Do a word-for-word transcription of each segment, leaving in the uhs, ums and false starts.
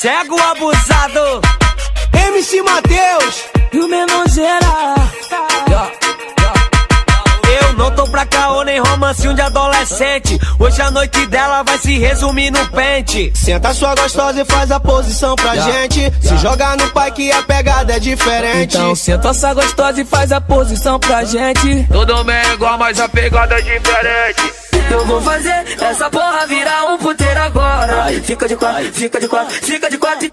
cego abusado. M C Mateus e o Menonzeira. Eu não tô pra caô nem romancinho de adolescente. Hoje a noite dela vai se resumir no pente. Senta sua gostosa e faz a posição pra yeah. gente yeah. Se jogar no pai que a pegada é diferente. Então senta essa gostosa e faz a posição pra gente. Todo mundo é igual, mas a pegada é diferente. Eu vou fazer essa porra virar um puteiro agora. Ai, fica de quatro, fica de quatro, fica de quatro.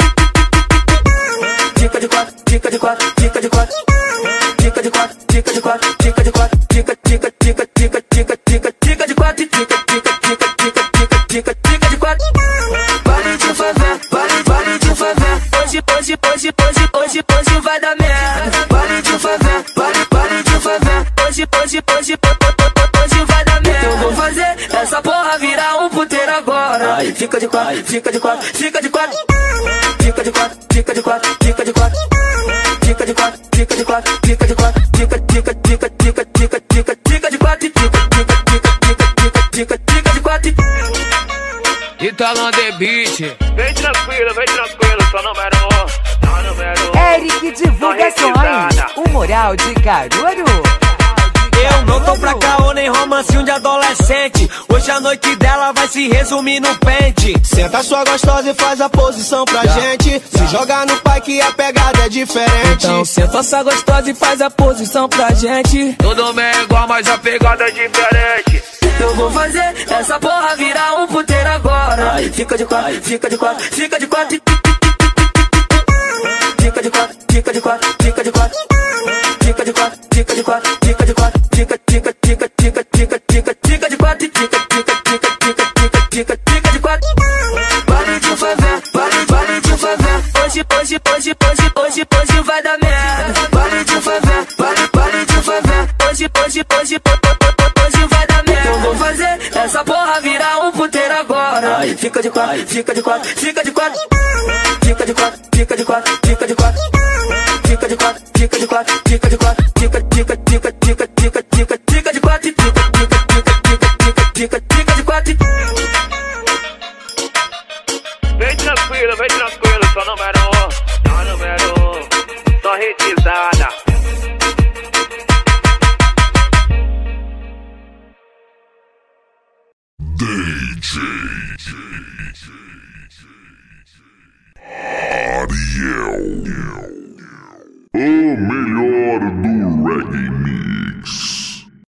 Fica de quatro, fica de quatro, fica de quatro. Fica de quatro, fica de quatro, fica de quatro. Fica, fica, fica, fica, fica, fica, fica de quatro. Fica, fica, fica, fica, fica, fica, fica de quatro. Pare de fazer, pare, pare de fazer. Hoje, hoje, hoje, hoje, hoje, hoje vai dar merda. Pare de fazer, pare, pare de fazer. Hoje, hoje, hoje, hoje vai dar merda. Eu vou fazer essa porra virar um puteiro agora. Ai, fica de quatro, fica de quatro, fica de quatro. Fica de quatro, fica de quatro, fica de quatro. Fica de quatro, fica de quatro, fica de quatro. Fica, fica, fica, fica, fica, fica, fica de quatro. Fica, fica, fica, fica, fica, fica, fica de quatro. Italão de beat. Vem tranquilo, vem tranquilo, só número um, só número um. Eric Divulgações, o Moral de Caruaru. Eu não tô pra caô nem romancinho de adolescente. Hoje a noite dela vai se resumir no pente. Senta sua gostosa e faz a posição pra yeah. gente yeah. Se jogar no pai que a pegada é diferente. Então senta essa gostosa e faz a posição pra gente. Todo mundo é igual, mas a pegada é diferente. Eu vou fazer essa porra virar um puteiro agora. Ai, fica de quatro, fica de quatro, fica de quatro. Fica de quatro, fica de quatro, fica de quatro. Fica de quatro, fica de quatro, fica de quatro. Fica, fica, fica, fica, fica, fica, fica de quatro. Fica, fica, fica, fica, fica, fica, fica de quatro. Pare de fazer, pare, pare de fazer. Hoje, hoje, hoje, hoje, hoje, hoje vai dar merda. Pare de fazer, pare, pare de fazer. Hoje, hoje, hoje, hoje vai dar merda. Eu vou fazer essa porra virar um puteiro agora. Ai, fica de quatro, fica de quatro, fica de quatro. Fica de quatro, fica de quatro, fica de quatro. Fica de quatro, fica de quatro, fica de quatro. Fica, fica, fica, fica, fica, fica, fica de quatro. Fica, fica, fica, fica, fica, fica, fica de quatro. Vem tranquilo, vem tranquilo, só número um, só número um, só retizada. D J Ariel, o melhor do